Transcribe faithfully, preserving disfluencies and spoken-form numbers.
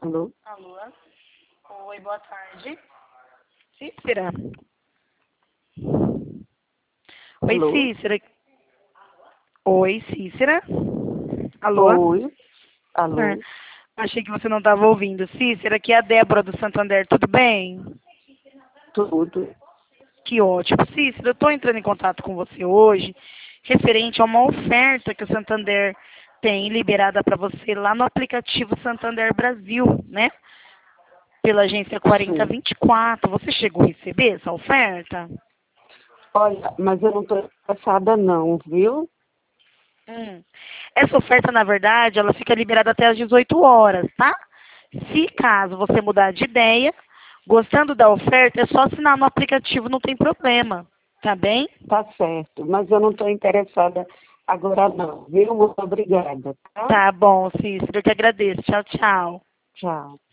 Alô? Alô? Oi, boa tarde. Cícera? Oi, Alô? Cícera. Oi, Cícera? Alô? Oi? Ah, Alô? achei que você não estava ouvindo. Cícera, aqui é a Débora do Santander, tudo bem? Tudo. Que ótimo. Cícera, eu estou entrando em contato com você hoje, referente a uma oferta que o Santander tem liberada para você lá no aplicativo Santander Brasil, né? Pela agência quarenta Sim. vinte e quatro. Você chegou a receber essa oferta? Olha, mas eu não estou interessada não, viu? Hum. Essa oferta, na verdade, ela fica liberada até às dezoito horas, tá? Se caso você mudar de ideia, gostando da oferta, é só assinar no aplicativo, não tem problema, tá bem? Tá certo, mas eu não estou interessada agora não, viu? Muito obrigada, tá? Tá bom, Cícero, eu que agradeço. Tchau, tchau. Tchau.